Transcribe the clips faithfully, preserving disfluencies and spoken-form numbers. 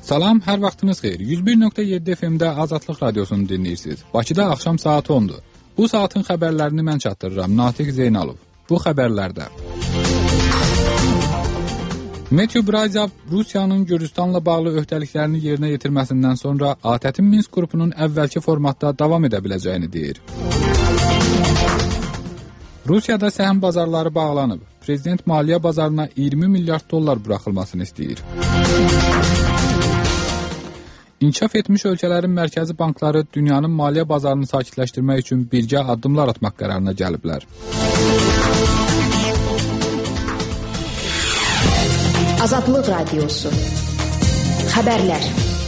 Salam, hər vaxtınız xeyir. yüz bir nöqtə yeddi F M-də Azadlıq Radiosunu dinləyirsiniz. Bakıda axşam saat ondur. Bu saatin xəbərlərini mən çatdırıram, Natiq Zeynalov. Bu xəbərlərdə Meteo Brazov Rusiyanın Gürcüstanla bağlı öhdəliklərini yerinə yetirməsindən sonra A T Ə-tin Minsk qrupunun əvvəlki formatda davam edə biləcəyini deyir. Rusiyada səhəm bazarları bağlanıb. Prezident maliyyə bazarına iyirmi milyard dollar buraxılmasını istəyir. İnkişaf etmiş ölkələrin mərkəzi bankları dünyanın maliyyə bazarını sakitləşdirmək üçün birgə addımlar atmaq qərarına gəliblər. Azadlıq Radiosu. Xəbərlər.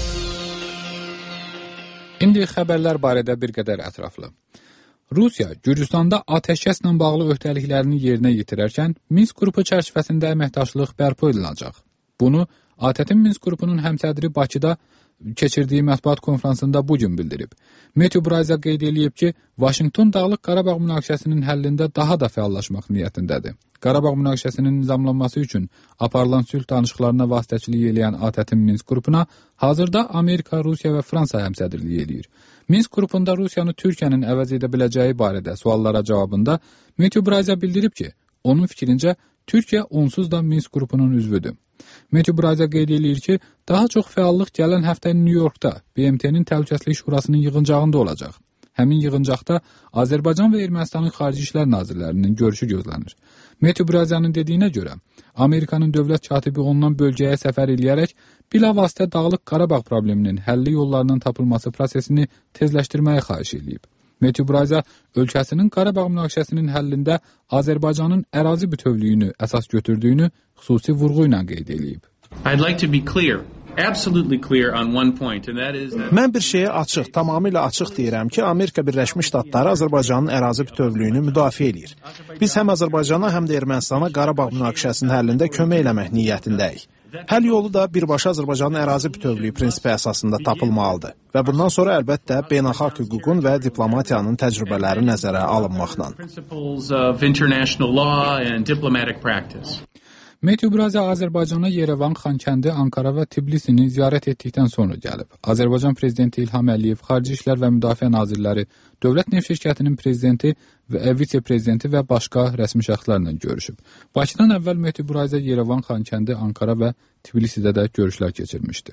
İndi xəbərlər barədə bir qədər ətraflı. Rusiya, Gürcüstanda atəşkəslə bağlı öhdəliklərini yerinə yetirərkən Minsk qrupu çərçivəsində əməkdaşlıq bərpa ediləcək. Bunu A T Ə-tin Minsk qrupunun həmsədri Bakıda keçirdiyi mətbuat konfransında bugün bildirib. Meteo Brazov qeyd edib ki, Vaşinqton Dağlıq Qarabağ münaqişəsinin həllində daha da fəallaşmaq niyyətindədir. Qarabağ münaqişəsinin nizamlanması üçün aparılan sülh danışıqlarına vasitəçilik edən A T Ə-tin Minsk qrupuna hazırda Amerika, Rusiya və Fransa həmsədrliyi edir. Minsk qrupunda Rusiyanı Türkiyənin əvəz edə biləcəyi barədə suallara cavabında Meteo Brazov bildirib ki, onun fikrincə Türkiyə onsuz da Minsk qrupunun üzvüdür. Meteo Brazov qeyd edir ki, daha çox fəallıq gələn həftə New Yorkda B M T-nin Təhlükəsizlik Şurasının yığıncağında olacaq. Həmin yığıncaqda Azərbaycan və Ermənistanın Xarici İşlər Nazirlərinin görüşü gözlənir. Meteo Brazovun dediyinə görə, Amerikanın dövlət katibi ondan bölgəyə səfər edərək bilavasitə Dağlıq Qarabağ probleminin həlli yollarının tapılması prosesini tezləşdirməyə xahiş edib. Meteo Brazov ölkəsinin Qarabağ münaqişəsinin həllində Azərbaycanın ərazi bütövlüyünü əsas götürdüyünü xüsusi vurğu ilə qeyd edib. I'd like to be clear. Absolutely clear on one point, and that is that... Mən bir şeyə açıq, tamamilə açıq deyirəm ki, Amerika Birləşmiş Ştatları Azərbaycanın ərazi bütövlüyünü müdafiə edir. Biz həm Azərbaycana, həm də Ermənistana Qarabağ münaqişəsinin həllində kömək eləmək niyyətindəyik. Həll yolu da birbaşa Azərbaycanın ərazi bütövlüyü prinsipi əsasında tapılmalıdır və bundan sonra əlbəttə beynəlxalq hüququn və diplomatiyanın təcrübələri nəzərə alınmaqla. Meteo Brazov Azərbaycana Yerevan, Xankəndi, Ankara və Tbilisini ziyarət etdikdən sonra gəlib. Azərbaycan prezidenti İlham Əliyev, Xarici İşlər və Müdafiə nazirləri, Dövlət Neft Şirkətinin prezidenti və vitse-prezidenti və başqa rəsmi şəxslərlə görüşüb. Bakıdan əvvəl Meteo Brazov Yerevan, Xankəndi, Ankara və Tbilisidə də görüşlər keçirmişdi.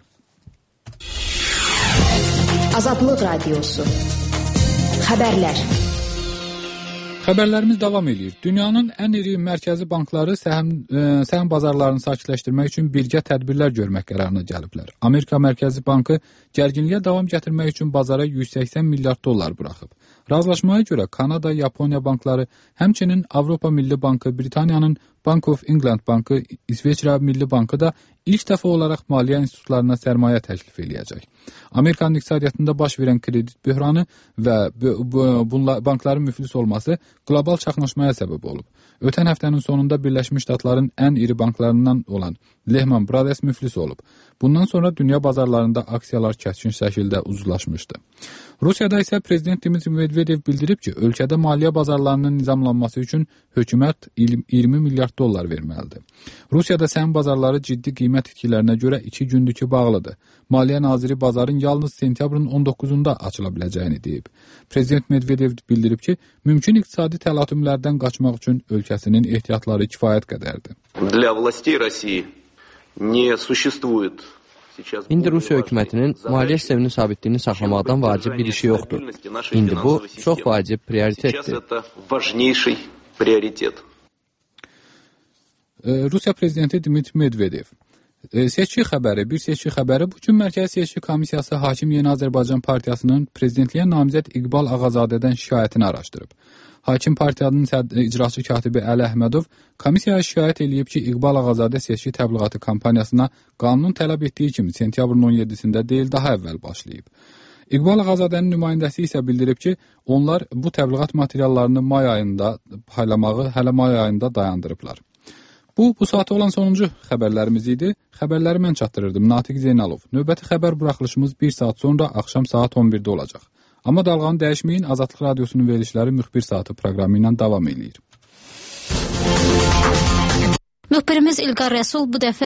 Azadlıq Radiosu. Xəbərlər. Xəbərlərimiz davam edir. Dünyanın ən iri mərkəzi bankları səhəm, e, səhəm bazarlarını sakitləşdirmək üçün birgə tədbirlər görmək qərarına gəliblər. Amerika Mərkəzi Bankı gərginliyə davam gətirmək üçün bazara yüz səksən milyard dollar buraxıb. Razılaşmaya görə Kanada, Yaponiya bankları, həmçinin Avropa Milli Bankı, Britaniyanın Bank of England Bankı, İsveçrə Milli Bankı da ilk dəfə olaraq maliyyə institutlarına sərmayə təklif eləyəcək. Amerikanın iqtisadiyyatında baş verən kredit böhranı və bunlar, bankların müflis olması qlobal çaxnaşmaya səbəb olub. Ötən həftənin sonunda Birləşmiş Ştatların ən iri banklarından olan Lehman Brothers müflis olub. Bundan sonra dünya bazarlarında aksiyalar kəskin şəkildə ucuzlaşmışdı. Rusiyada isə Prezident Dmitri Medvedev bildirib ki, ölkədə maliyyə bazarlarının nizamlanması üçün hökumət iyirmi milyard dollar verməlidir. Rusiyada səhəm bazarları ciddi qiymət itkilərinə görə iki gündür ki bağlıdır. Maliyyə naziri bazarın yalnız sentyabrın on doqquzunda açıla biləcəyini deyib. Prezident Medvedev bildirib ki, mümkün iqtisadi təlatümlərdən qaçmaq üçün ölkəsinin ehtiyatları kifayət qədərdir. Для властей России не существует. İndi Rusiya hökumətinin maliyyə sisteminin sabitliyini saxlamaqdan vacib bir işi yoxdur. İndi bu çox vacib prioritetdir. Rusiya prezidenti Dmitri Medvedev. Seçki xəbəri, bir seçki xəbəri bu gün Mərkəzi Seçki Komissiyası Hakim Yeni Azərbaycan Partiyasının prezidentliyə namizəd İqbal Ağazadədən şikayətini araşdırıb. Hakim Partiyanın icraçı katibi Əli Əhmədov komissiyaya şikayət edib ki, İqbal Ağazadə seçki təbliğatı kampaniyasına qanunun tələb etdiyi kimi sentyabrın on yeddisində deyil, daha əvvəl başlayıb. İqbal Ağazadənin nümayəndəsi isə bildirib ki, onlar bu təbliğat materiallarını may ayında paylamağı hələ may ayında dayandırıblar. Bu, bu saata olan sonuncu xəbərlərimiz idi. Xəbərləri mən çatdırırdım, Natiq Zeynalov. Növbəti xəbər buraxılışımız bir saat sonra axşam saat on birdə olacaq. Amma dalğanı dəyişməyin, Azadlıq Radiosunun verilişləri müxbir saatı proqramı ilə davam edir. Müxbirimiz İlqar Rəsul bu dəfə